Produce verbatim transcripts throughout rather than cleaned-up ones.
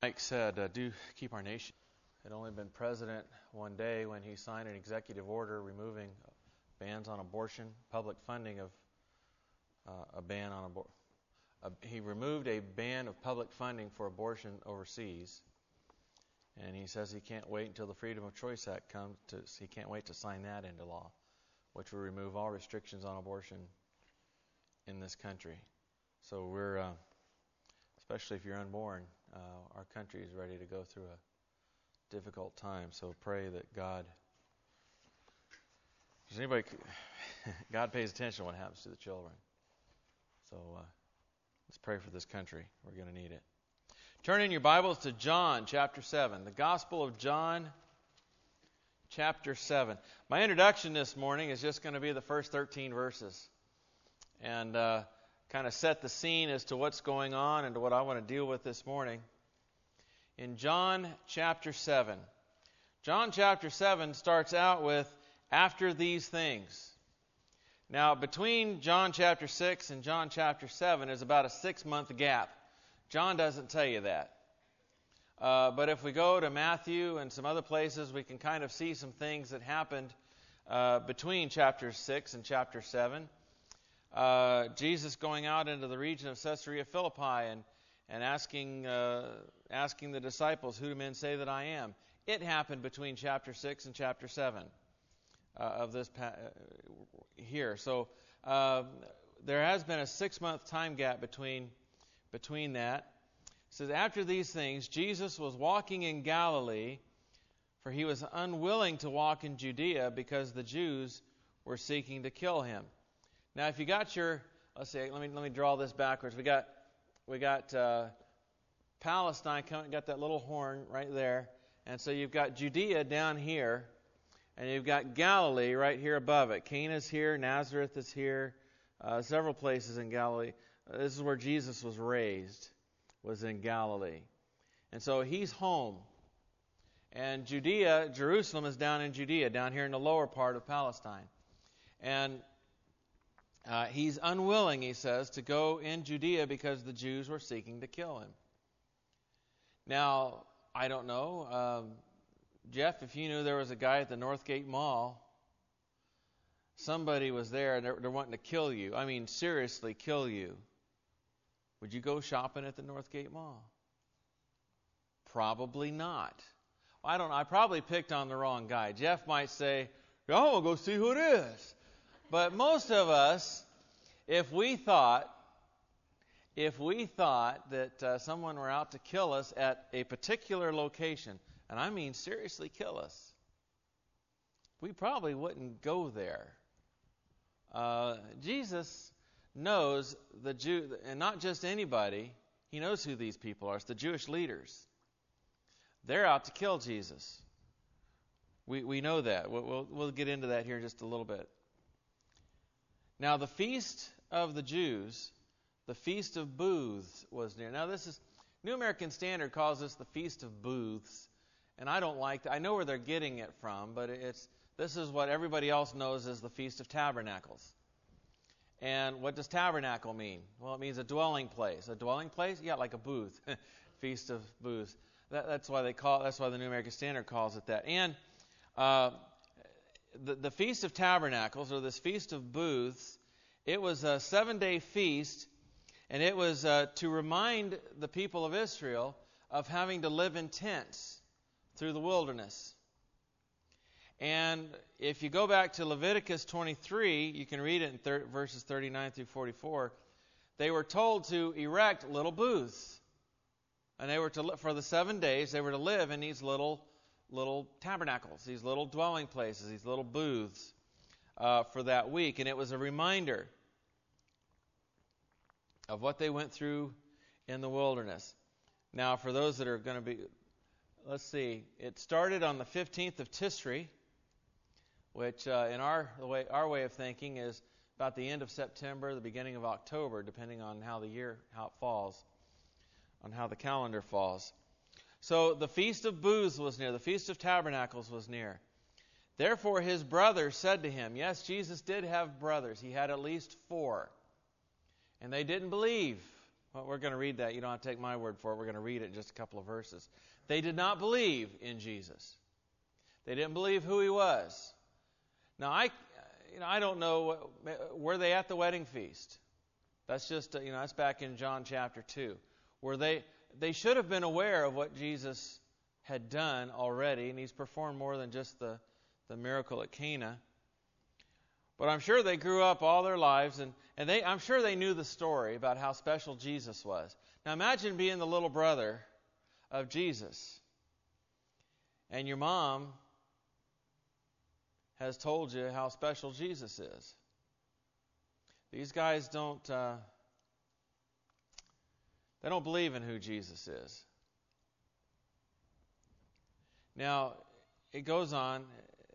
Mike said, uh, do keep our nation. Had only been president one day when he signed an executive order removing bans on abortion, public funding of uh, a ban on abortion. Uh, he removed a ban of public funding for abortion overseas, and he says he can't wait until the Freedom of Choice Act comes. To, he can't wait to sign that into law, which will remove all restrictions on abortion in this country. So we're, uh, especially if you're unborn, uh, our country is ready to go through a difficult time. So pray that God, does anybody, God pays attention to what happens to the children. So uh, let's pray for this country. We're going to need it. Turn in your Bibles to John chapter seven, the Gospel of John chapter seven. My introduction this morning is just going to be the first thirteen verses, and uh, kind of set the scene as to what's going on and to what I want to deal with this morning. In John chapter seven. John chapter seven starts out with, after these things. Now, between John chapter six and John chapter seven is about a six-month gap. John doesn't tell you that. Uh, but if we go to Matthew and some other places, we can kind of see some things that happened uh, between chapter six and chapter seven. Uh, Jesus going out into the region of Caesarea Philippi and, and asking, uh, asking the disciples, who do men say that I am? It happened between chapter six and chapter seven uh, of this pa- here. So uh, there has been a six-month time gap between between that. It says, after these things, Jesus was walking in Galilee, for he was unwilling to walk in Judea because the Jews were seeking to kill him. Now, if you got your, let's see, let me let me draw this backwards. We got we got uh, Palestine coming, got that little horn right there, and so you've got Judea down here, and you've got Galilee right here above it. Cana's here, Nazareth is here, uh, several places in Galilee. Uh, this is where Jesus was raised, was in Galilee, and so he's home. And Judea, Jerusalem is down in Judea, down here in the lower part of Palestine, and Uh, he's unwilling, he says, to go in Judea because the Jews were seeking to kill him. Now, I don't know, um, Jeff, if you knew there was a guy at the Northgate Mall, somebody was there and they're, they're wanting to kill you. I mean, seriously, kill you. Would you go shopping at the Northgate Mall? Probably not. I don't know. I probably picked on the wrong guy. Jeff might say, "Oh, I'll go see who it is." But most of us, if we thought, if we thought that uh, someone were out to kill us at a particular location, and I mean seriously kill us, we probably wouldn't go there. Uh, Jesus knows the Jew, and not just anybody. He knows who these people are. It's the Jewish leaders. They're out to kill Jesus. We we know that. We'll we'll, we'll get into that here in just a little bit. Now, the feast of the Jews, the Feast of Booths, was near. Now, this is, New American Standard calls this the Feast of Booths, and I don't like that. I know where they're getting it from, but it's this is what everybody else knows as the Feast of Tabernacles. And what does tabernacle mean? Well, it means a dwelling place. A dwelling place? Yeah, like a booth. Feast of Booths. That, that's why they call. That's why the New American Standard calls it that. And uh, The, the Feast of Tabernacles, or this Feast of Booths, it was a seven-day feast, and it was uh, to remind the people of Israel of having to live in tents through the wilderness. And if you go back to Leviticus twenty-three, you can read it in thir- verses thirty-nine through forty-four, they were told to erect little booths. And they were to li- for the seven days, they were to live in these little little tabernacles, these little dwelling places, these little booths uh, for that week. And it was a reminder of what they went through in the wilderness. Now, for those that are going to be, let's see, it started on the fifteenth of Tisri, which uh, in our the way our way of thinking is about the end of September, the beginning of October, depending on how the year, how it falls, on how the calendar falls. So the Feast of Booths was near. The Feast of Tabernacles was near. Therefore his brothers said to him, yes, Jesus did have brothers. He had at least four. And they didn't believe. Well, we're going to read that. You don't have to take my word for it. We're going to read it in just a couple of verses. They did not believe in Jesus. They didn't believe who he was. Now, I, you know, I don't know, were they at the wedding feast? That's just, you know, that's back in John chapter two. Were they, they should have been aware of what Jesus had done already, and he's performed more than just the, the miracle at Cana. But I'm sure they grew up all their lives, and, and they, I'm sure they knew the story about how special Jesus was. Now imagine being the little brother of Jesus, and your mom has told you how special Jesus is. These guys don't, uh, they don't believe in who Jesus is. Now, it goes on.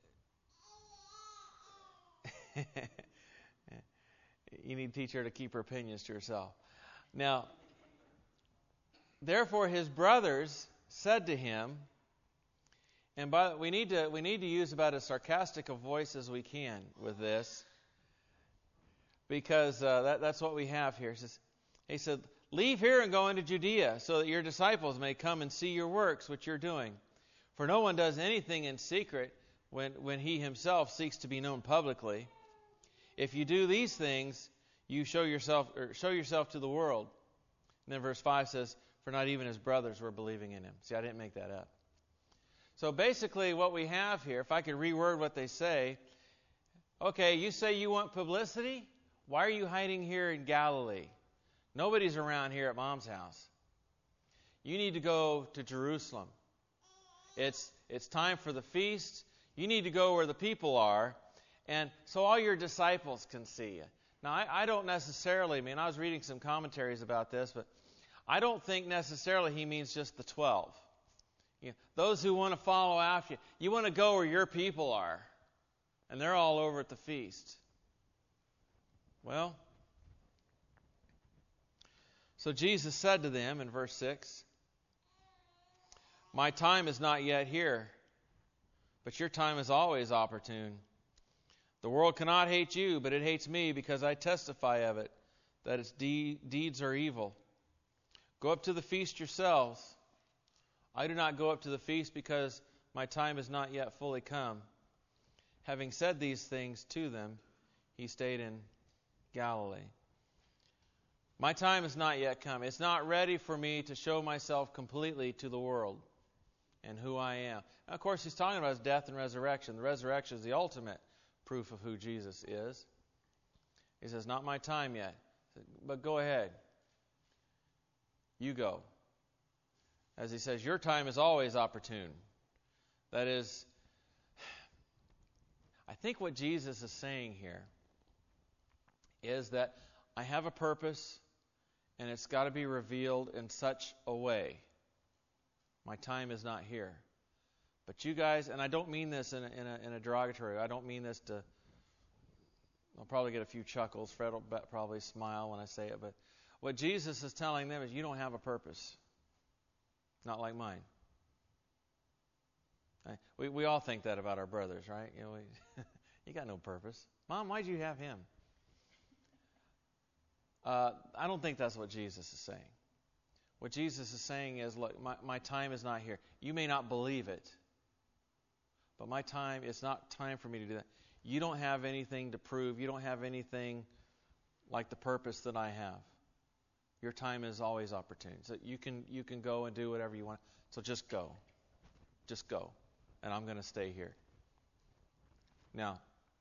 You need to teach her to keep her opinions to herself. Now, therefore his brothers said to him, and by we need to we need to use about as sarcastic a voice as we can with this, because uh, that, that's what we have here. He says, he said, "Leave here and go into Judea, so that your disciples may come and see your works which you're doing. For no one does anything in secret when when he himself seeks to be known publicly. If you do these things, you show yourself or show yourself to the world." And then verse five says, "For not even his brothers were believing in him." See, I didn't make that up. So basically what we have here, if I could reword what they say, okay, you say you want publicity? Why are you hiding here in Galilee? Nobody's around here at Mom's house. You need to go to Jerusalem. It's it's time for the feast. You need to go where the people are, and so all your disciples can see you. Now, I, I don't necessarily, I mean, I was reading some commentaries about this, but I don't think necessarily he means just the twelve. You know, those who want to follow after you. You want to go where your people are, and they're all over at the feast. Well, so Jesus said to them in verse six, "My time is not yet here, but your time is always opportune. The world cannot hate you, but it hates me because I testify of it, that its de- deeds are evil. Go up to the feast yourselves. I do not go up to the feast because my time is not yet fully come." Having said these things to them, he stayed in Galilee. My time is not yet come. It's not ready for me to show myself completely to the world and who I am. Now, of course, he's talking about his death and resurrection. The resurrection is the ultimate proof of who Jesus is. He says, "Not my time yet, but go ahead. You go." As he says, your time is always opportune. That is, I think what Jesus is saying here is that I have a purpose, and it's got to be revealed in such a way. My time is not here. But you guys, and I don't mean this in a, in a, in a derogatory way. I don't mean this to, I'll probably get a few chuckles. Fred will probably smile when I say it. But what Jesus is telling them is you don't have a purpose. Not like mine. Right? We we all think that about our brothers, right? You know, we, you got no purpose. Mom, why'd you have him? Uh, I don't think that's what Jesus is saying. What Jesus is saying is, look, my, my time is not here. You may not believe it, but my time, it's not time for me to do that. You don't have anything to prove. You don't have anything like the purpose that I have. Your time is always opportune. So you can you can go and do whatever you want. So just go. Just go. And I'm going to stay here. Now,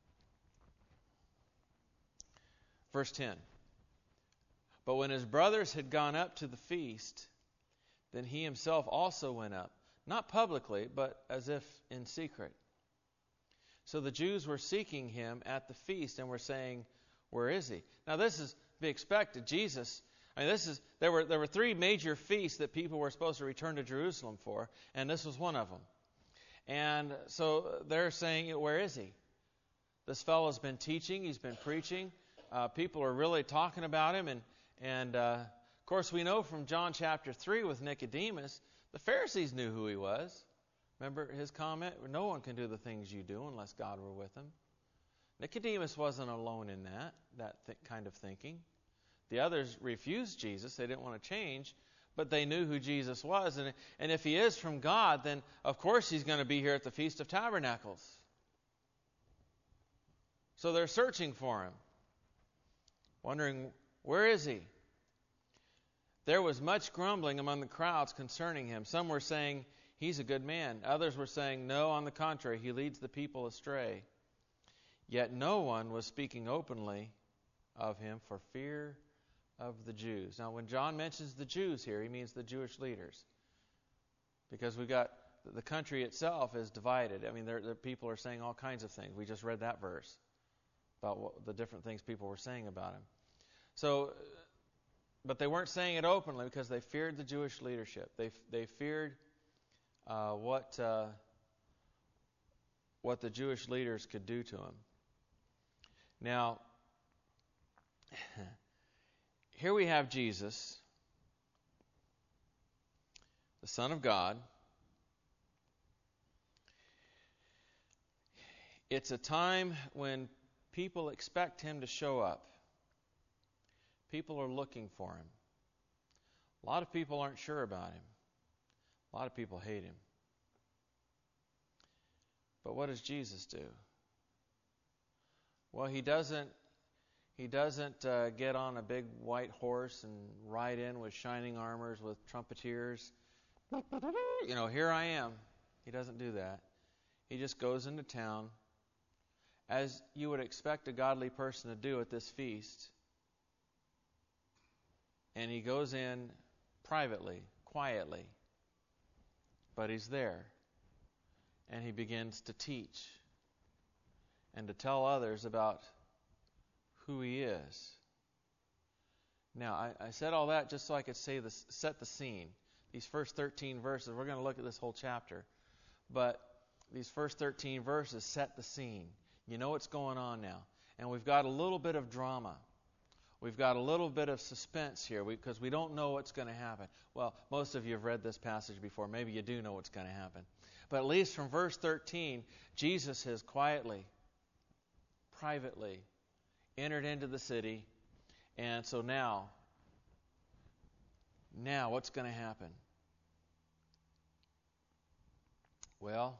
verse ten. But when his brothers had gone up to the feast, then he himself also went up, not publicly, but as if in secret. So the Jews were seeking him at the feast and were saying, "Where is he?" Now this is to be expected. Jesus, I mean, this is there were there were three major feasts that people were supposed to return to Jerusalem for, and this was one of them. And so they're saying, "Where is he?" This fellow's been teaching, he's been preaching. Uh, people are really talking about him, and and uh, of course we know from John chapter three with Nicodemus, the Pharisees knew who he was. Remember his comment? No one can do the things you do unless God were with him. Nicodemus wasn't alone in that, that th- kind of thinking. The others refused Jesus. They didn't want to change, but they knew who Jesus was. And, and if he is from God, then of course he's going to be here at the Feast of Tabernacles. So they're searching for him, wondering, where is he? There was much grumbling among the crowds concerning him. Some were saying, he's a good man. Others were saying, no, on the contrary, he leads the people astray. Yet no one was speaking openly of him for fear of the Jews. Now, when John mentions the Jews here, he means the Jewish leaders. Because we've got, the country itself is divided. I mean, there, there, people are saying all kinds of things. We just read that verse about what, the different things people were saying about him. So, but they weren't saying it openly because they feared the Jewish leadership. They they feared uh, what uh, what the Jewish leaders could do to him. Now, here we have Jesus, the Son of God. It's a time when people expect him to show up. People are looking for him. A lot of people aren't sure about him. A lot of people hate him. But what does Jesus do? Well, he doesn't he doesn't uh, get on a big white horse and ride in with shining armors with trumpeters. You know, here I am. He doesn't do that. He just goes into town, as you would expect a godly person to do at this feast. And he goes in privately, quietly. But he's there. And he begins to teach and to tell others about who he is. Now, I, I said all that just so I could say this, set the scene. These first thirteen verses, we're going to look at this whole chapter. But these first thirteen verses set the scene. You know what's going on now. And we've got a little bit of drama. We've got a little bit of suspense here because we, we don't know what's going to happen. Well, most of you have read this passage before. Maybe you do know what's going to happen. But at least from verse thirteen, Jesus has quietly, privately entered into the city. And so now, now what's going to happen? Well,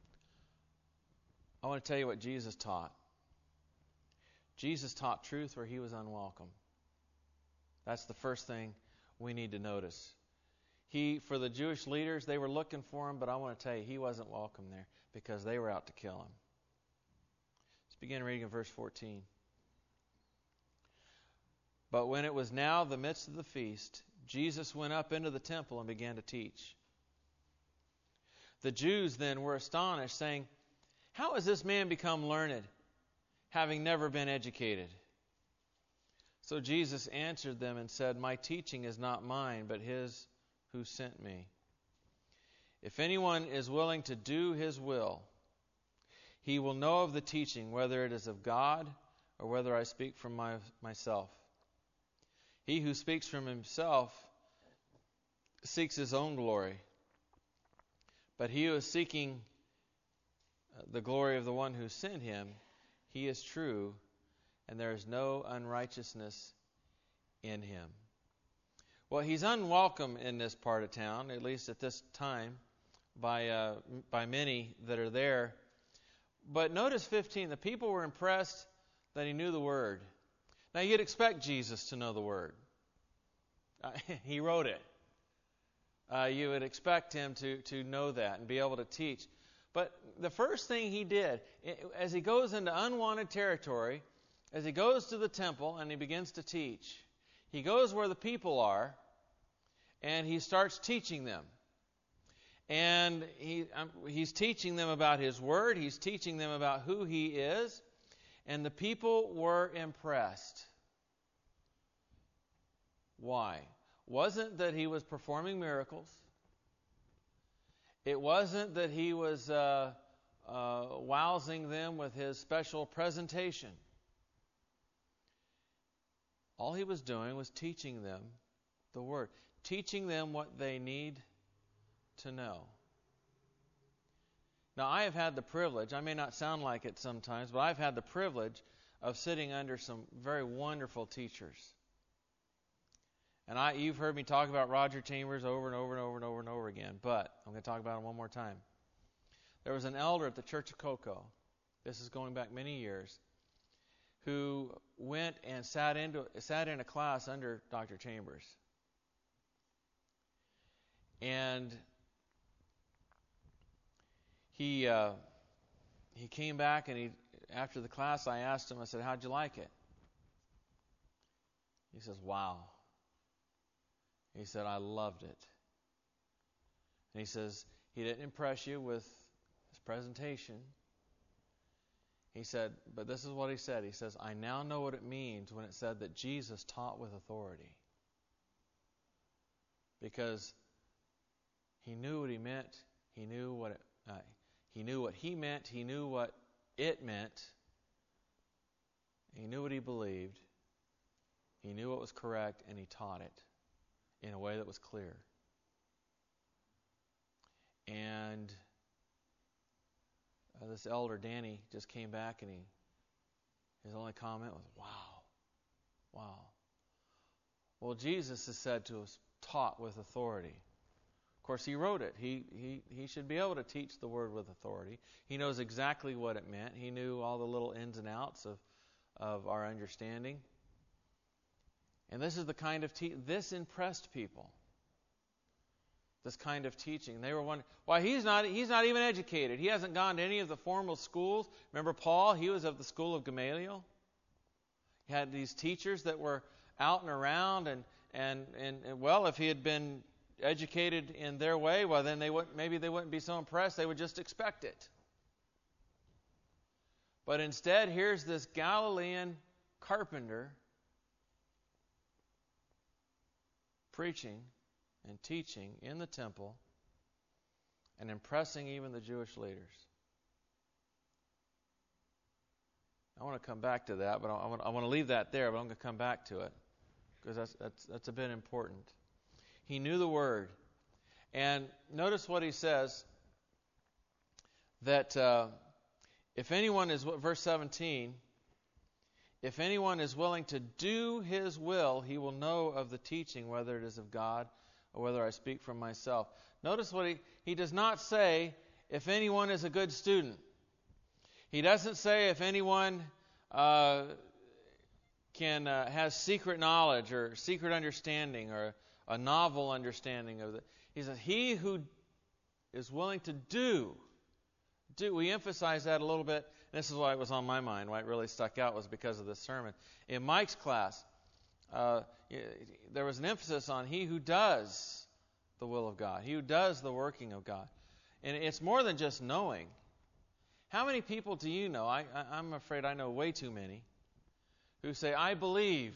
I want to tell you what Jesus taught. Jesus taught truth where he was unwelcome. That's the first thing we need to notice. He, for the Jewish leaders, they were looking for him, but I want to tell you, he wasn't welcome there because they were out to kill him. Let's begin reading in verse fourteen. But when it was now the midst of the feast, Jesus went up into the temple and began to teach. The Jews then were astonished, saying, how has this man become learned, having never been educated? So Jesus answered them and said, my teaching is not mine, but his who sent me. If anyone is willing to do his will, he will know of the teaching, whether it is of God or whether I speak from my, myself. He who speaks from himself seeks his own glory, but he who is seeking the glory of the one who sent him, he is true, and there is no unrighteousness in him. Well, he's unwelcome in this part of town, at least at this time, by uh, by many that are there. But notice fifteen, the people were impressed that he knew the Word. Now, you'd expect Jesus to know the Word. Uh, he wrote it. Uh, you would expect him to, to know that and be able to teach. But the first thing he did, as he goes into unwanted territory, as he goes to the temple and he begins to teach, he goes where the people are and he starts teaching them. And he um, he's teaching them about his word. He's teaching them about who he is. And the people were impressed. Why? Wasn't that he was performing miracles. It wasn't that he was uh, uh, wowsing them with his special presentation. All he was doing was teaching them the Word. Teaching them what they need to know. Now, I have had the privilege, I may not sound like it sometimes, but I've had the privilege of sitting under some very wonderful teachers. And I, you've heard me talk about Roger Chambers over and over and over and over and over again, but I'm going to talk about him one more time. There was an elder at the Church of Cocoa, this is going back many years, who went and sat into sat in a class under Doctor Chambers. And he uh, he came back, and he after the class, I asked him, I said, "How'd you like it?" He says, "Wow." He said, "I loved it." And he says, he didn't impress you with his presentation. He said, but this is what he said. He says, "I now know what it means when it said that Jesus taught with authority." Because he knew what he meant. He knew what it, uh, he knew what he meant. He knew what it meant. He knew what he believed. He knew what was correct, and he taught it in a way that was clear. And uh, this elder, Danny, just came back, and he his only comment was, "Wow, wow." Well, Jesus is said to have taught with authority. Of course, he wrote it. He, he, he should be able to teach the word with authority. He knows exactly what it meant. He knew all the little ins and outs of, of our understanding. And this is the kind of te- this impressed people. This kind of teaching. They were wondering, why he's not he's not even educated. He hasn't gone to any of the formal schools. Remember Paul? He was of the school of Gamaliel. He had these teachers that were out and around, and and and, and well, if he had been educated in their way, well, then they wouldn't maybe they wouldn't be so impressed. They would just expect it. But instead, here's this Galilean carpenter preaching and teaching in the temple and impressing even the Jewish leaders. I want to come back to that, but I want, I want to leave that there, but I'm going to come back to it because that's, that's, that's a bit important. He knew the Word. And notice what he says, that uh, if anyone is, verse seventeen, if anyone is willing to do his will, he will know of the teaching, whether it is of God or whether I speak from myself. Notice what he, he does not say, if anyone is a good student. He doesn't say if anyone uh, can uh, has secret knowledge or secret understanding or a novel understanding of it. He says, he who is willing to do. do. We emphasize that a little bit. And this is why it was on my mind, why it really stuck out was because of this sermon. In Mike's class, uh, there was an emphasis on he who does the will of God, he who does the working of God. And it's more than just knowing. How many people do you know, I, I, I'm afraid I know way too many, who say, I believe,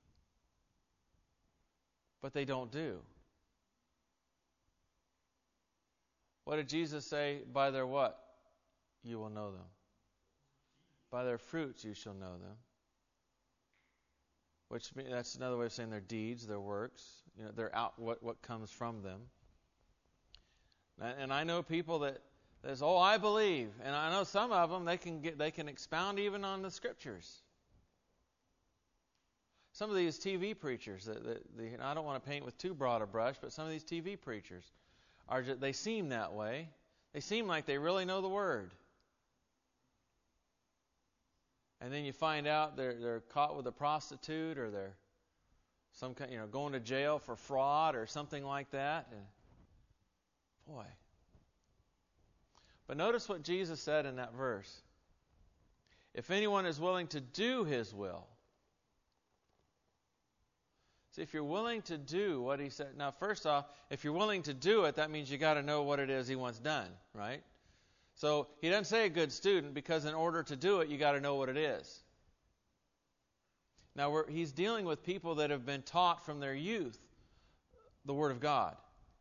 but they don't do? What did Jesus say? By their what? You will know them. By their fruits you shall know them. Which that's another way of saying their deeds, their works, you know, their out what, what comes from them. And, and I know people that says, "Oh, I believe," and I know some of them they can get they can expound even on the Scriptures. Some of these T V preachers, that, that, the, I don't want to paint with too broad a brush, but some of these T V preachers are just, they seem that way. They seem like they really know the Word. And then you find out they're they're caught with a prostitute, or they're some kind, you know, going to jail for fraud or something like that. And boy. But notice what Jesus said in that verse. If anyone is willing to do his will. See, if you're willing to do what he said. Now, first off, if you're willing to do it, that means you got to know what it is he wants done, right? So he doesn't say a good student, because in order to do it, you got to know what it is. Now, we're, he's dealing with people that have been taught from their youth the Word of God.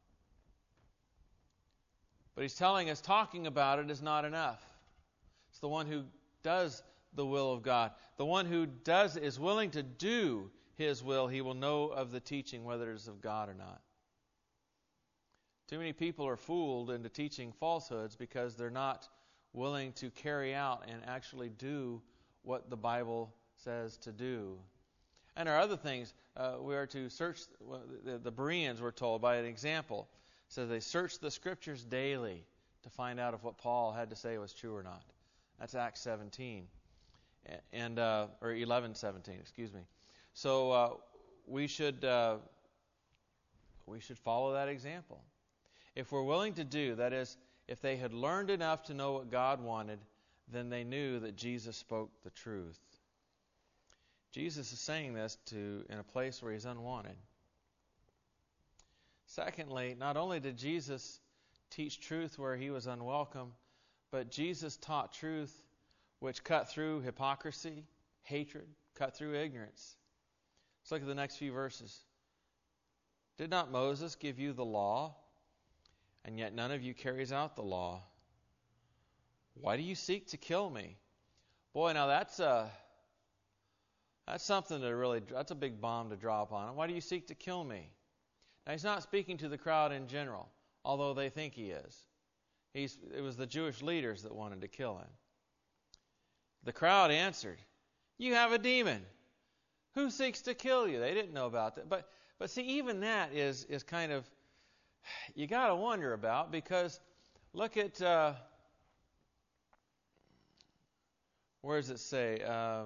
But he's telling us talking about it is not enough. It's the one who does the will of God. The one who does is willing to do his will. He will know of the teaching, whether it is of God or not. Too many people are fooled into teaching falsehoods because they're not willing to carry out and actually do what the Bible says to do. And there are other things. Uh, we are to search, well, the, the Bereans were told by an example. It says they searched the Scriptures daily to find out if what Paul had to say was true or not. That's Acts seventeen, and uh, or eleven seventeen, excuse me. So uh, we should uh, we should follow that example. If we're willing to do, that is, if they had learned enough to know what God wanted, then they knew that Jesus spoke the truth. Jesus is saying this to in a place where he's unwanted. Secondly, not only did Jesus teach truth where he was unwelcome, but Jesus taught truth which cut through hypocrisy, hatred, cut through ignorance. Let's look at the next few verses. Did not Moses give you the law, and yet none of you carries out the law? Why do you seek to kill me? Boy, now that's a that's something to really that's a big bomb to drop on him. Why do you seek to kill me? Now he's not speaking to the crowd in general, although they think he is. He's, it was the Jewish leaders that wanted to kill him. The crowd answered, "You have a demon. Who seeks to kill you?" They didn't know about that. But but see, even that is is kind of you got to wonder about, because look at uh, where does it say? Um,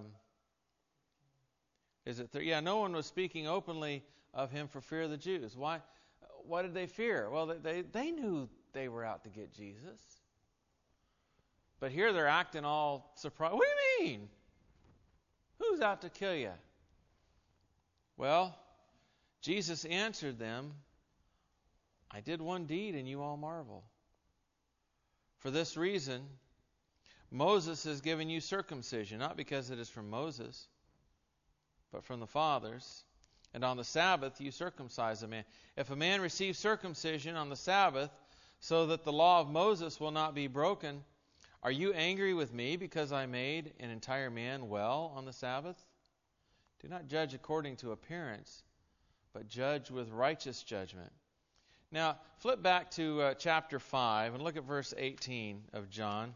is it there? Yeah, no one was speaking openly of him for fear of the Jews. Why? Why did they fear? Well, they they, they knew they were out to get Jesus. But here they're acting all surprised. What do you mean? Who's out to kill you? Well, Jesus answered them, "I did one deed and you all marvel. For this reason, Moses has given you circumcision, not because it is from Moses, but from the fathers. And on the Sabbath you circumcise a man. If a man receives circumcision on the Sabbath, so that the law of Moses will not be broken, are you angry with me because I made an entire man well on the Sabbath? Do not judge according to appearance, but judge with righteous judgment." Now, flip back to uh, chapter five and look at verse eighteen of John.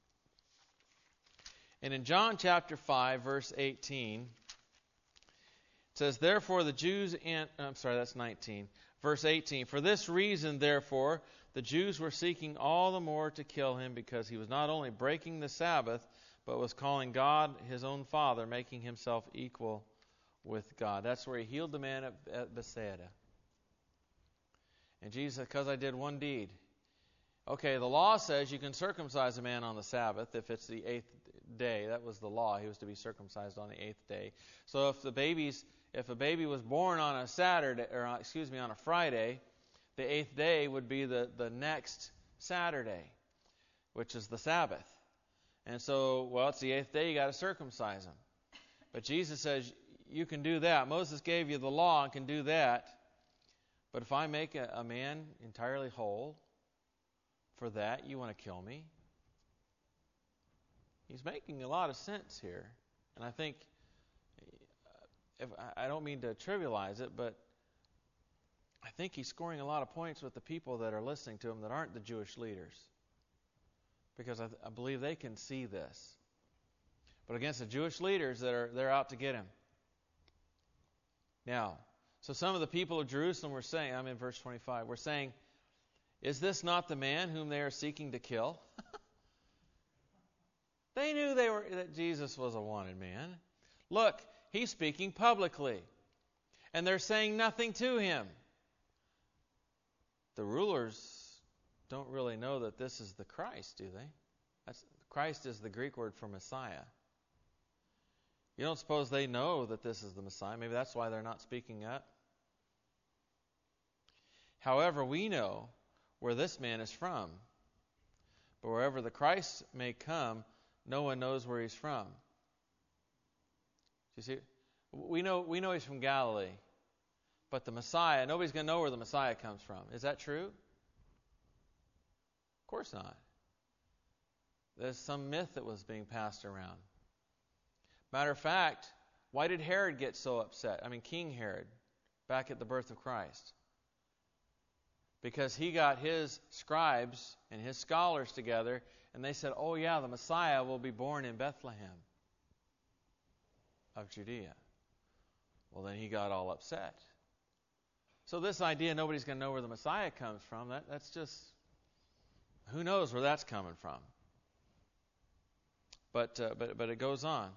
And in John chapter five, verse eighteen, it says, "Therefore the Jews and I'm sorry, that's nineteen. Verse eighteen, "For this reason, therefore, the Jews were seeking all the more to kill him, because he was not only breaking the Sabbath, but was calling God his own Father, making himself equal with God." That's where he healed the man at, at Bethsaida. And Jesus said, "Because I did one deed." Okay, the law says you can circumcise a man on the Sabbath if it's the eighth day. That was the law. He was to be circumcised on the eighth day. So if the baby's if a baby was born on a Saturday, or excuse me, on a Friday, the eighth day would be the, the next Saturday, which is the Sabbath. And so, well, it's the eighth day, you got to circumcise him. But Jesus says, you can do that. Moses gave you the law and can do that. But if I make a, a man entirely whole, for that you want to kill me? He's making a lot of sense here. And I think, if I don't mean to trivialize it, but I think he's scoring a lot of points with the people that are listening to him that aren't the Jewish leaders. Because I, I believe they can see this. But against the Jewish leaders that are they're out to get him. Now, so some of the people of Jerusalem were saying, I'm in verse twenty-five, we're saying, "Is this not the man whom they are seeking to kill?" They knew they were that Jesus was a wanted man. Look, he's speaking publicly. And they're saying nothing to him. The rulers don't really know that this is the Christ, do they? That's, Christ is the Greek word for Messiah. You don't suppose they know that this is the Messiah? Maybe that's why they're not speaking up. However, we know where this man is from. But wherever the Christ may come, no one knows where he's from. You see, we know we know he's from Galilee. But the Messiah, nobody's going to know where the Messiah comes from. Is that true? Of course not. There's some myth that was being passed around. Matter of fact, why did Herod get so upset? I mean, King Herod, back at the birth of Christ. Because he got his scribes and his scholars together, and they said, oh yeah, the Messiah will be born in Bethlehem of Judea. Well, then he got all upset. So this idea nobody's going to know where the Messiah comes from, that, that's just, who knows where that's coming from. But, uh, but, but it goes on.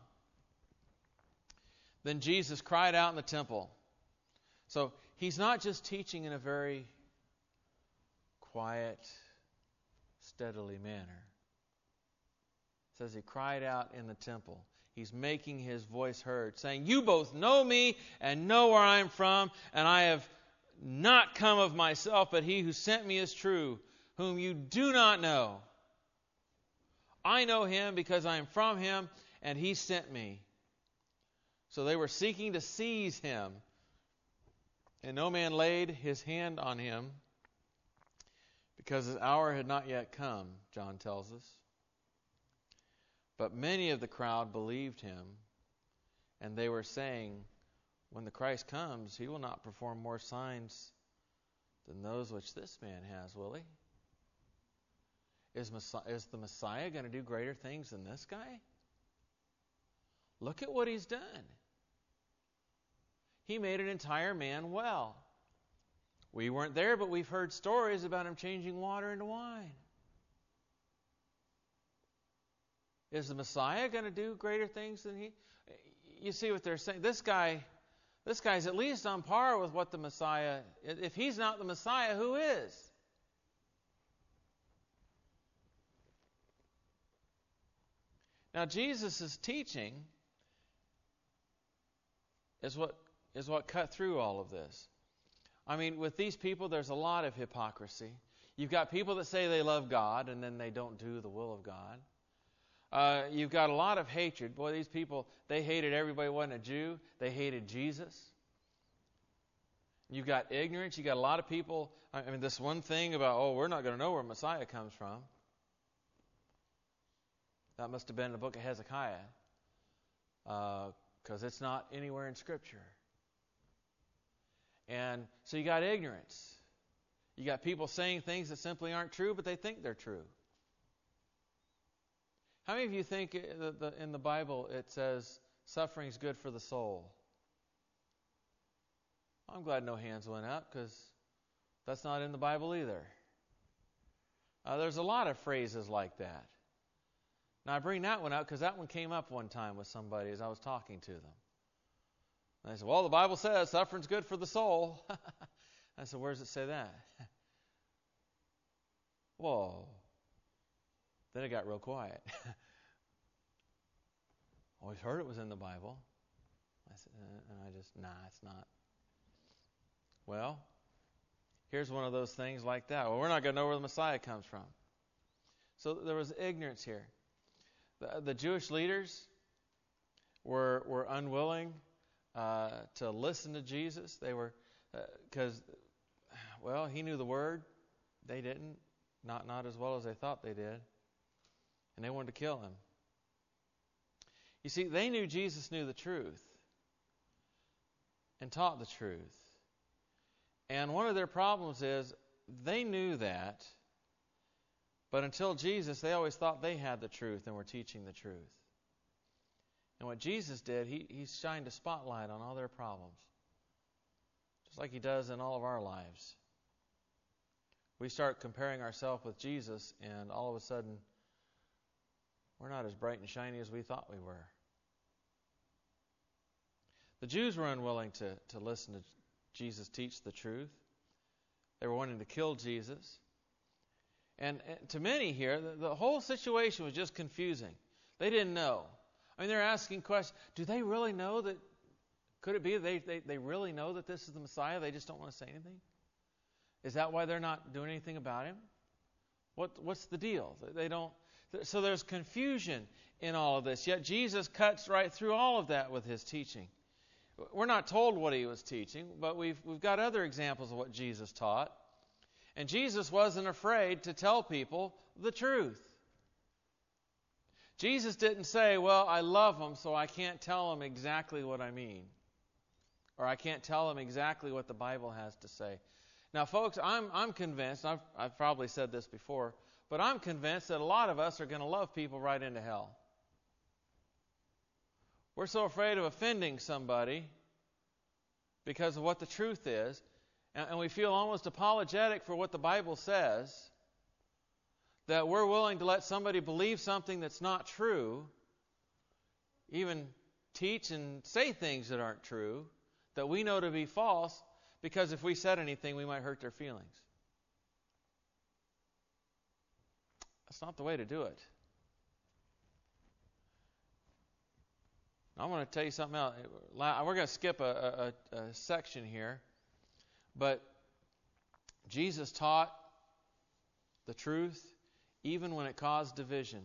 Then Jesus cried out in the temple. So he's not just teaching in a very quiet, steadily manner. It says he cried out in the temple. He's making his voice heard, saying, "You both know me and know where I am from, and I have not come of myself, but he who sent me is true, whom you do not know. I know him because I am from him, and he sent me." So they were seeking to seize him, and no man laid his hand on him, because his hour had not yet come, John tells us. But many of the crowd believed him, and they were saying, "When the Christ comes, he will not perform more signs than those which this man has, will he? Is, Messiah, is the Messiah going to do greater things than this guy? Look at what he's done. He made an entire man well. We weren't there, but we've heard stories about him changing water into wine. Is the Messiah going to do greater things than he?" You see what they're saying. This guy, this guy's at least on par with what the Messiah. If he's not the Messiah, who is? Now, Jesus' teaching is what is what cut through all of this. I mean, with these people, there's a lot of hypocrisy. You've got people that say they love God, and then they don't do the will of God. Uh, you've got a lot of hatred. Boy, these people, they hated everybody who wasn't a Jew. They hated Jesus. You've got ignorance. You've got a lot of people. I mean, this one thing about, oh, we're not going to know where Messiah comes from. That must have been in the book of Hezekiah, because uh, it's not anywhere in Scripture. And so you got ignorance. You got people saying things that simply aren't true, but they think they're true. How many of you think in the Bible it says suffering is good for the soul? I'm glad no hands went up, because that's not in the Bible either. Uh, there's a lot of phrases like that. Now, I bring that one up because that one came up one time with somebody as I was talking to them. And they said, "Well, the Bible says suffering's good for the soul." I said, "Where does it say that?" Whoa. Then it got real quiet. Always heard it was in the Bible. I said, uh, and I just, nah, it's not. Well, here's one of those things like that. Well, we're not going to know where the Messiah comes from. So there was ignorance here. The, the Jewish leaders were were unwilling uh, to listen to Jesus. They were, because, uh, well, he knew the Word. They didn't. Not, not as well as they thought they did. And they wanted to kill him. You see, they knew Jesus knew the truth and taught the truth. And one of their problems is they knew that, but until Jesus, they always thought they had the truth and were teaching the truth. And what Jesus did, he, he shined a spotlight on all their problems, just like he does in all of our lives. We start comparing ourselves with Jesus, and all of a sudden, we're not as bright and shiny as we thought we were. The Jews were unwilling to, to listen to Jesus teach the truth. They were wanting to kill Jesus. And, and to many here, the, the whole situation was just confusing. They didn't know. I mean, they're asking questions. Do they really know that? Could it be they, they, they really know that this is the Messiah? They just don't want to say anything? Is that why they're not doing anything about him? What, what's the deal? They don't. So there's confusion in all of this. Yet Jesus cuts right through all of that with his teaching. We're not told what he was teaching, but we've we've got other examples of what Jesus taught. And Jesus wasn't afraid to tell people the truth. Jesus didn't say, "Well, I love them, so I can't tell them exactly what I mean." Or I can't tell them exactly what the Bible has to say. Now, folks, I'm I'm convinced, I've, I've probably said this before, but I'm convinced that a lot of us are going to love people right into hell. We're so afraid of offending somebody because of what the truth is, and, and we feel almost apologetic for what the Bible says, that we're willing to let somebody believe something that's not true, even teach and say things that aren't true, that we know to be false, because if we said anything, we might hurt their feelings. That's not the way to do it. I want to tell you something else. We're going to skip a, a, a section here, but Jesus taught the truth even when it caused division.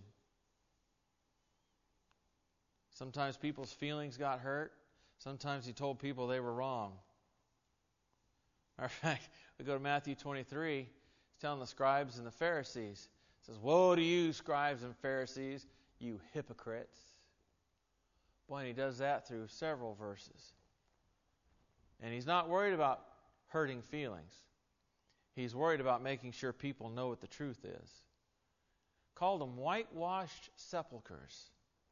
Sometimes people's feelings got hurt. Sometimes he told people they were wrong. Matter of fact, we go to Matthew twenty-three. He's telling the scribes and the Pharisees. He says, "Woe to you, scribes and Pharisees, you hypocrites." Boy, and he does that through several verses. And he's not worried about hurting feelings. He's worried about making sure people know what the truth is. Called them whitewashed sepulchres.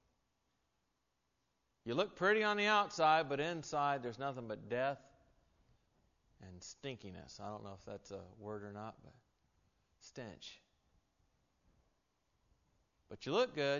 You look pretty on the outside, but inside there's nothing but death and stinkiness. I don't know if that's a word or not, but stench. But you look good.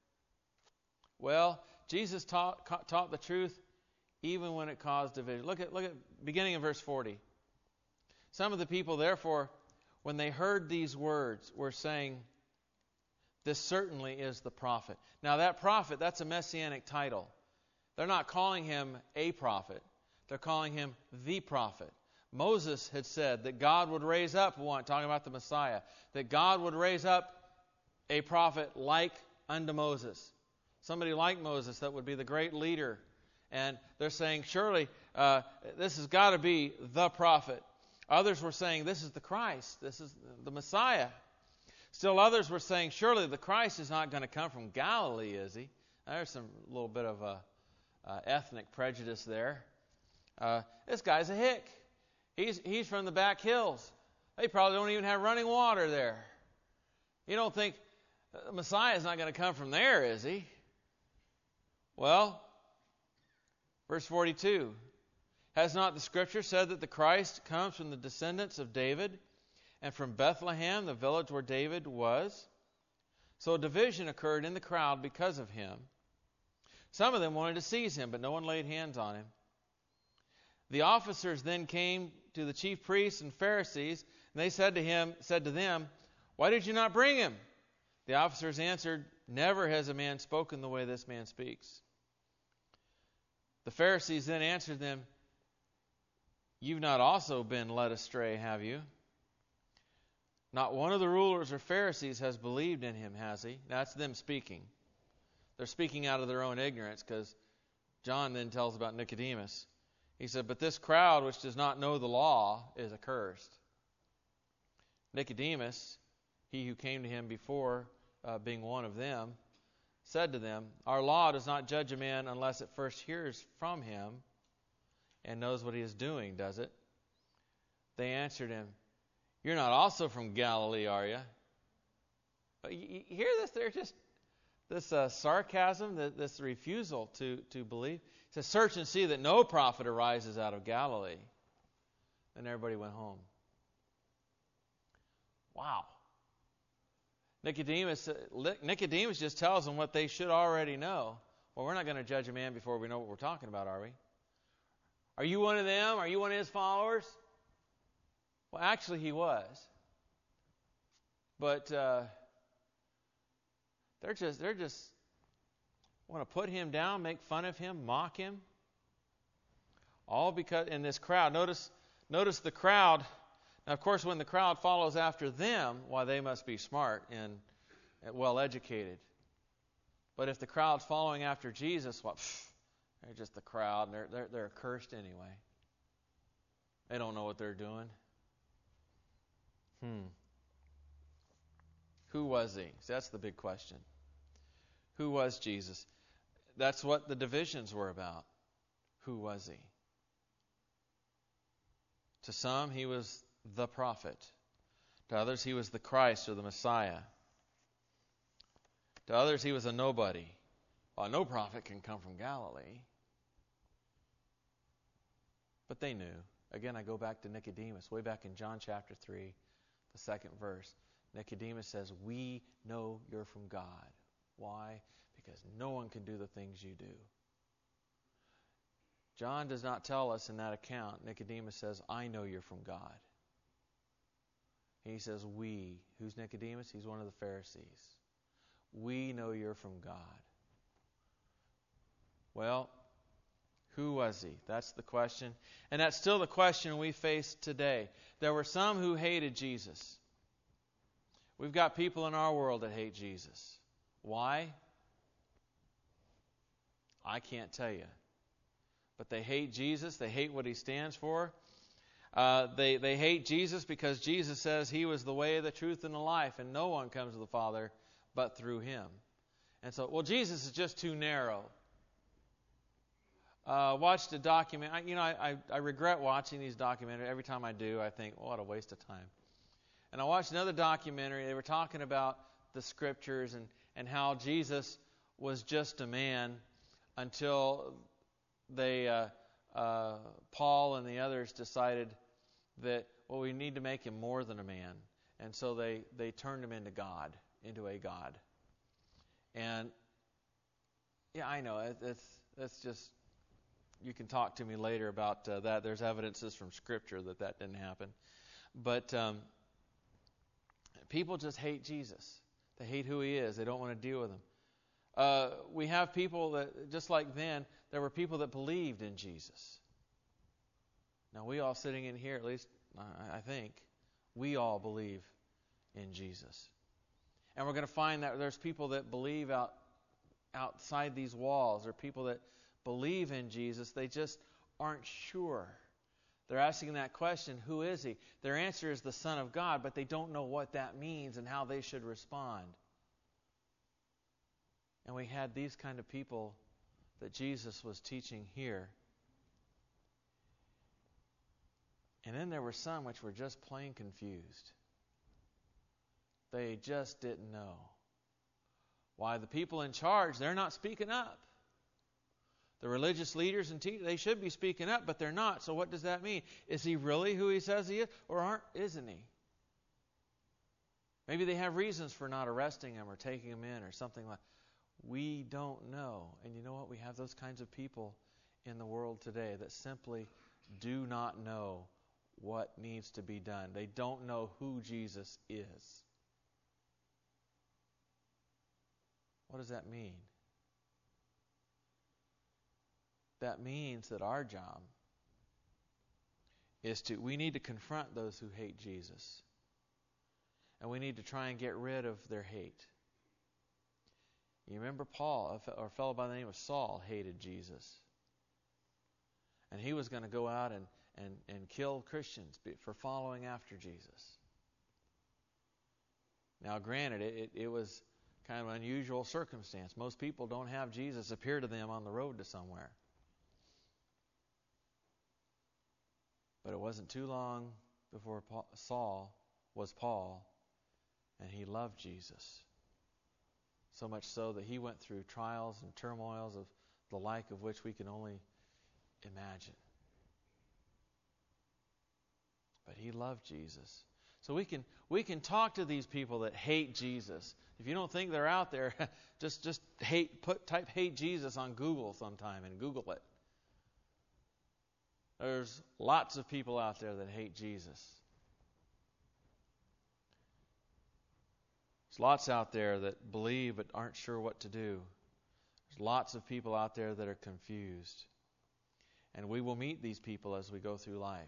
Well, Jesus taught, taught the truth even when it caused division. Look at, look at beginning of verse forty. Some of the people, therefore, when they heard these words, were saying, "This certainly is the prophet." Now that prophet, that's a messianic title. They're not calling him a prophet. They're calling him the prophet. Moses had said that God would raise up one, talking about the Messiah, that God would raise up a prophet like unto Moses. Somebody like Moses that would be the great leader. And they're saying, surely uh, this has got to be the prophet. Others were saying, this is the Christ. This is the Messiah. Still others were saying, surely the Christ is not going to come from Galilee, is he? Now, there's some little bit of a, uh, ethnic prejudice there. Uh, this guy's a hick. He's, he's from the back hills. They probably don't even have running water there. You don't think the Messiah is not going to come from there, is he? Well, verse forty-two, has not the Scripture said that the Christ comes from the descendants of David and from Bethlehem, the village where David was? So a division occurred in the crowd because of him. Some of them wanted to seize him, but no one laid hands on him. The officers then came to the chief priests and Pharisees, and they said to him, said to them, "Why did you not bring him?" The officers answered, "Never has a man spoken the way this man speaks." The Pharisees then answered them, "You've not also been led astray, have you? Not one of the rulers or Pharisees has believed in him, has he?" That's them speaking. They're speaking out of their own ignorance, because John then tells about Nicodemus. He said, "But this crowd which does not know the law is accursed." Nicodemus, he who came to him before, uh, being one of them, said to them, "Our law does not judge a man unless it first hears from him and knows what he is doing, does it?" They answered him, "You're not also from Galilee, are you?" But you hear this? They're just this uh, sarcasm, this refusal to, to believe. It says, "Search and see that no prophet arises out of Galilee." And everybody went home. Wow. Nicodemus, Nicodemus just tells them what they should already know. Well, we're not going to judge a man before we know what we're talking about, are we? Are you one of them? Are you one of his followers? Well, actually, he was. But uh, they're just they're just want to put him down, make fun of him, mock him. All because in this crowd. Notice notice the crowd. Now, of course, when the crowd follows after them, why, they must be smart and well educated. But if the crowd's following after Jesus, well, pff, they're just the crowd, and they're they're they're accursed anyway. They don't know what they're doing. Hmm. Who was he? See, that's the big question. Who was Jesus? That's what the divisions were about. Who was he? To some, he was the prophet. To others, he was the Christ or the Messiah. To others, he was a nobody. Well, no prophet can come from Galilee. But they knew. Again, I go back to Nicodemus, way back in John chapter three, the second verse. Nicodemus says, we know you're from God. Why? Because no one can do the things you do. John does not tell us in that account. Nicodemus says, I know you're from God. He says, we. Who's Nicodemus? He's one of the Pharisees. We know you're from God. Well, who was he? That's the question. And that's still the question we face today. There were some who hated Jesus. We've got people in our world that hate Jesus. Why? I can't tell you. But they hate Jesus. They hate what he stands for. Uh, they, they hate Jesus because Jesus says he was the way, the truth, and the life, and no one comes to the Father but through him. And so, well, Jesus is just too narrow. Uh, watched a document. I, you know, I, I, I regret watching these documentaries. Every time I do, I think, oh, what a waste of time. And I watched another documentary. They were talking about the Scriptures and, and how Jesus was just a man until they, uh, uh, Paul and the others decided that, well, we need to make him more than a man. And so they, they turned him into God, into a God. And, yeah, I know, it, it's, it's just, you can talk to me later about uh, that. There's evidences from Scripture that that didn't happen. But um, people just hate Jesus. They hate who he is. They don't want to deal with him. Uh, we have people that, just like then, there were people that believed in Jesus. Now, we all sitting in here, at least I think, we all believe in Jesus. And we're going to find that there's people that believe out outside these walls. There are people that believe in Jesus. They just aren't sure. They're asking that question, who is he? Their answer is the Son of God, but they don't know what that means and how they should respond. And we had these kind of people that Jesus was teaching here. And then there were some which were just plain confused. They just didn't know. Why, the people in charge, they're not speaking up. The religious leaders and teachers, they should be speaking up, but they're not. So what does that mean? Is he really who he says he is, or aren't, isn't he? Maybe they have reasons for not arresting him or taking him in or something like that. We don't know. And you know what? We have those kinds of people in the world today that simply do not know what needs to be done. They don't know who Jesus is. What does that mean? That means that our job is to, we need to confront those who hate Jesus. And we need to try and get rid of their hate. You remember Paul, a fellow by the name of Saul, hated Jesus. And he was going to go out and, and, and kill Christians for following after Jesus. Now, granted, it, it was kind of an unusual circumstance. Most people don't have Jesus appear to them on the road to somewhere. But it wasn't too long before Paul, Saul was Paul, and he loved Jesus. So much so that he went through trials and turmoils of the like of which we can only imagine. But he loved Jesus. So we can we can talk to these people that hate Jesus. If you don't think they're out there, just just hate put type hate Jesus on Google sometime and Google it. There's lots of people out there that hate Jesus. There's lots out there that believe but aren't sure what to do. There's lots of people out there that are confused. And we will meet these people as we go through life.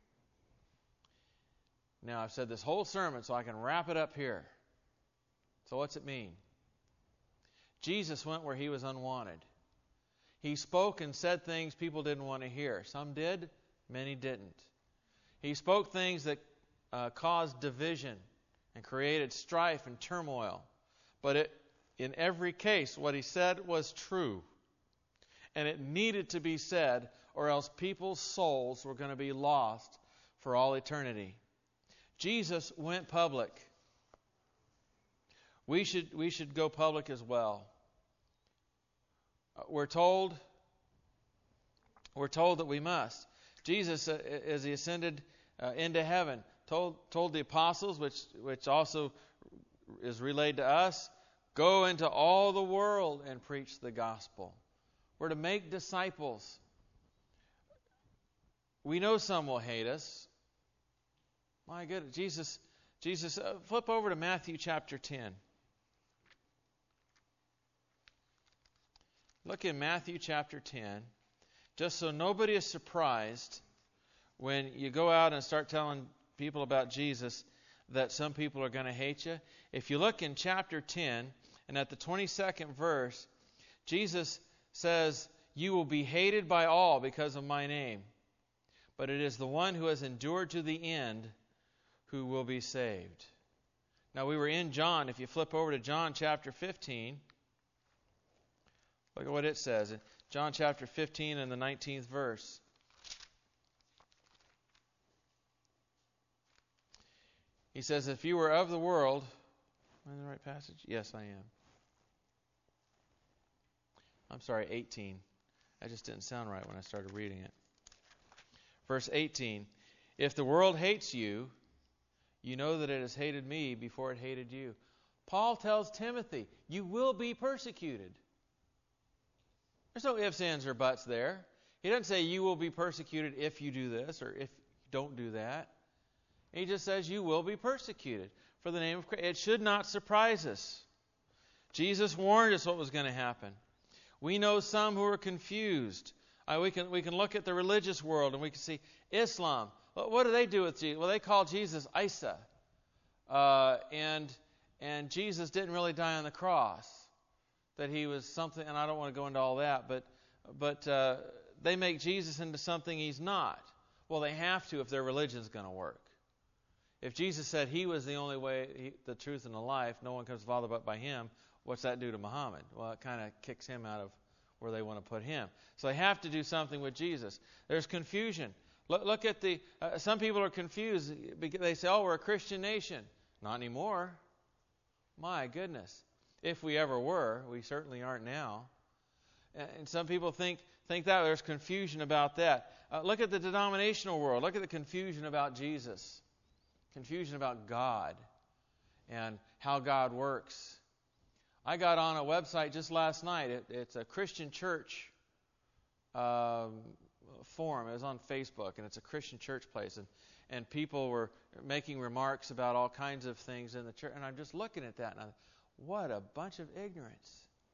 Now, I've said this whole sermon so I can wrap it up here. So what's it mean? Jesus went where he was unwanted. He spoke and said things people didn't want to hear. Some did, many didn't. He spoke things that uh, caused division and created strife and turmoil. But it, in every case, what he said was true. And it needed to be said, or else people's souls were going to be lost for all eternity. Jesus went public. We should, we should go public as well. We're told, we're told that we must. Jesus, uh, as he ascended uh, into heaven, told told the apostles, which which also is relayed to us, go into all the world and preach the gospel. We're to make disciples. We know some will hate us. My goodness, Jesus, Jesus, uh, flip over to Matthew chapter ten. Look in Matthew chapter ten, just so nobody is surprised when you go out and start telling people about Jesus that some people are going to hate you. If you look in chapter ten, and at the twenty-second verse, Jesus says, "You will be hated by all because of my name, but it is the one who has endured to the end who will be saved." Now, we were in John. If you flip over to John chapter fifteen, look at what it says. In John chapter fifteen and the nineteenth verse. He says, if you were of the world... Am I in the right passage? Yes, I am. I'm sorry, eighteen. That just didn't sound right when I started reading it. Verse eighteen. If the world hates you, you know that it has hated me before it hated you. Paul tells Timothy, you will be persecuted. There's no ifs, ands, or buts there. He doesn't say you will be persecuted if you do this or if you don't do that. He just says you will be persecuted for the name of Christ. It should not surprise us. Jesus warned us what was going to happen. We know some who are confused. Uh, we can we can look at the religious world and we can see Islam. What, what do they do with Jesus? Well, they call Jesus Isa. Uh, and and Jesus didn't really die on the cross. That he was something, and I don't want to go into all that, but but uh, they make Jesus into something he's not. Well, they have to if their religion's going to work. If Jesus said he was the only way, he, the truth, and the life, no one comes to the Father but by him, what's that do to Muhammad? Well, it kind of kicks him out of where they want to put him. So they have to do something with Jesus. There's confusion. Look, look at the, uh, some people are confused. They say, oh, we're a Christian nation. Not anymore. My goodness. If we ever were, we certainly aren't now. And some people think think that there's confusion about that. Uh, look at the denominational world. Look at the confusion about Jesus. Confusion about God and how God works. I got on a website just last night. It, it's a Christian church um, forum. It was on Facebook, and it's a Christian church place. And, and people were making remarks about all kinds of things in the church. And I'm just looking at that, and I'm, what a bunch of ignorance.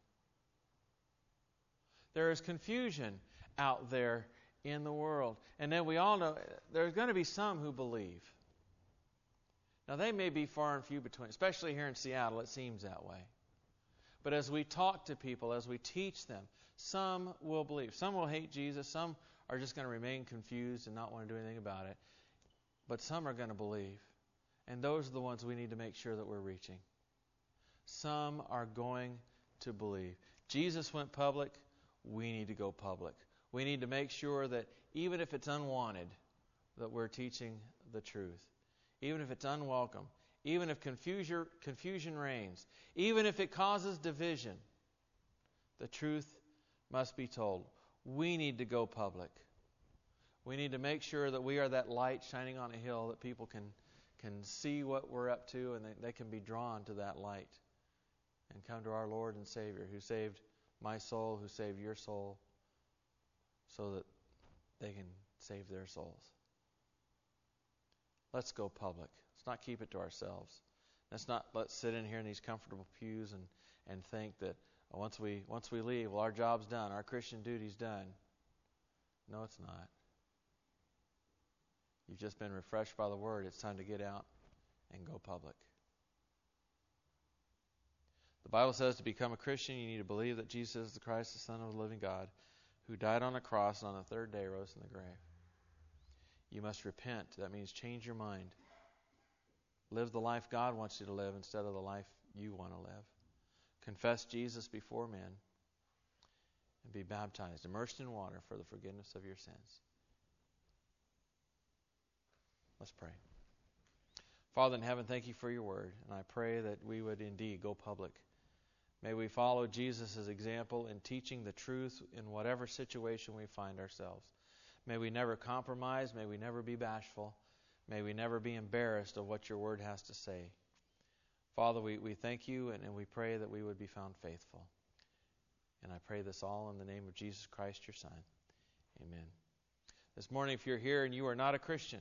There is confusion out there in the world. And then we all know there's going to be some who believe. Now, they may be far and few between, especially here in Seattle, it seems that way. But as we talk to people, as we teach them, some will believe. Some will hate Jesus. Some are just going to remain confused and not want to do anything about it. But some are going to believe. And those are the ones we need to make sure that we're reaching. Some are going to believe. Jesus went public. We need to go public. We need to make sure that even if it's unwanted, that we're teaching the truth. Even if it's unwelcome, even if confusion, confusion reigns, even if it causes division, the truth must be told. We need to go public. We need to make sure that we are that light shining on a hill that people can, can see what we're up to and they, they can be drawn to that light and come to our Lord and Savior who saved my soul, who saved your soul, so that they can save their souls. Let's go public. Let's not keep it to ourselves. Let's not let's sit in here in these comfortable pews and, and think that once we once we leave, well, our job's done, our Christian duty's done. No, it's not. You've just been refreshed by the Word. It's time to get out and go public. The Bible says to become a Christian, you need to believe that Jesus is the Christ, the Son of the living God, who died on a cross and on the third day rose from the grave. You must repent. That means change your mind. Live the life God wants you to live instead of the life you want to live. Confess Jesus before men and be baptized, immersed in water for the forgiveness of your sins. Let's pray. Father in heaven, thank you for your word, and I pray that we would indeed go public. May we follow Jesus' example in teaching the truth in whatever situation we find ourselves. May we never compromise. May we never be bashful. May we never be embarrassed of what your word has to say. Father, we, we thank you and, and we pray that we would be found faithful. And I pray this all in the name of Jesus Christ, your Son. Amen. This morning, if you're here and you are not a Christian,